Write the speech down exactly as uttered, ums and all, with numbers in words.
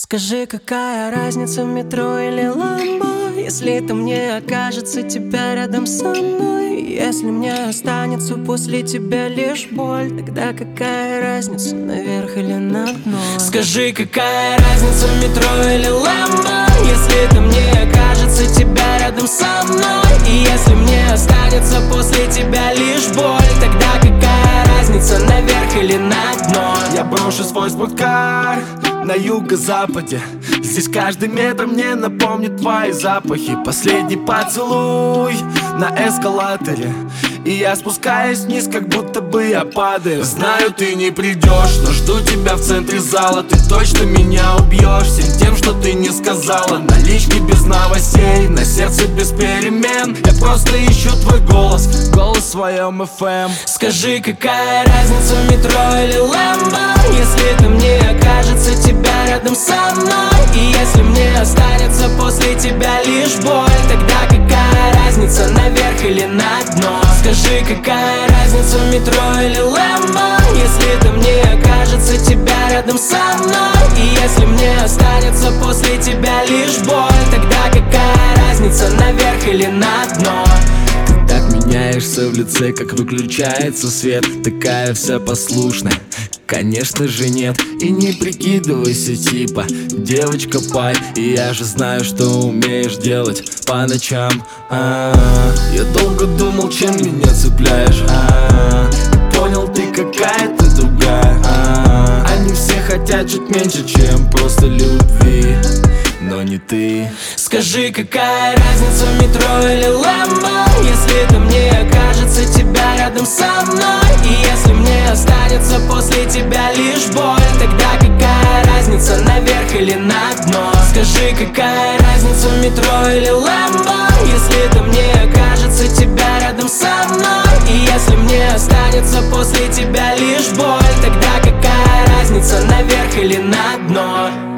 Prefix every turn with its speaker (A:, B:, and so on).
A: Скажи, какая разница, метро или ламбо, если там не окажется тебя рядом со мной? Если мне останется после тебя лишь боль, тогда какая разница, наверх или на дно? Скажи, какая разница, метро или ламбо, если там не окажется тебя рядом со мной? И если мне останется после тебя лишь боль, тогда какая разница, наверх или на дно?
B: Я брошу свой спорткар на юго-западе. Здесь каждый метр мне напомнит твои запахи. Последний поцелуй на эскалаторе, и я спускаюсь вниз, как будто бы я падаю. Знаю, ты не придешь, но жду тебя в центре зала. Ты точно меня убьешь всем тем, что ты не сказала. Налички без новостей, на сердце без перемен. Я просто ищу твой голос, голос в своем эф эм.
A: Скажи, какая разница, метро или ламбо, если там не окажется тебя рядом со мной? И если мне останется после тебя лишь боль, тогда какая разница, наверх или на дно? Скажи, какая разница, метро или ламбо, если там не окажется тебя рядом со мной? И если мне останется после тебя лишь боль, тогда какая разница, наверх или на дно?
B: Так меняешься в лице, как выключается свет. Такая вся послушная, конечно же нет. И не прикидывайся типа девочка пай. И я же знаю, что умеешь делать по ночам. А-а-а. Я долго думал, чем меня цепляешь. А-а-а. Понял, ты какая-то другая. А-а-а. Они все хотят чуть меньше, чем просто любви, но не ты.
A: Скажи, какая разница, метро или ламбо, если там не окажется тебя рядом со мной? И если мне останется после тебя лишь боль, тогда какая разница, наверх или на дно? Скажи, какая разница, метро или ламбо, если там не окажется тебя рядом со мной? И если мне останется после тебя лишь боль, тогда какая разница, наверх или на дно?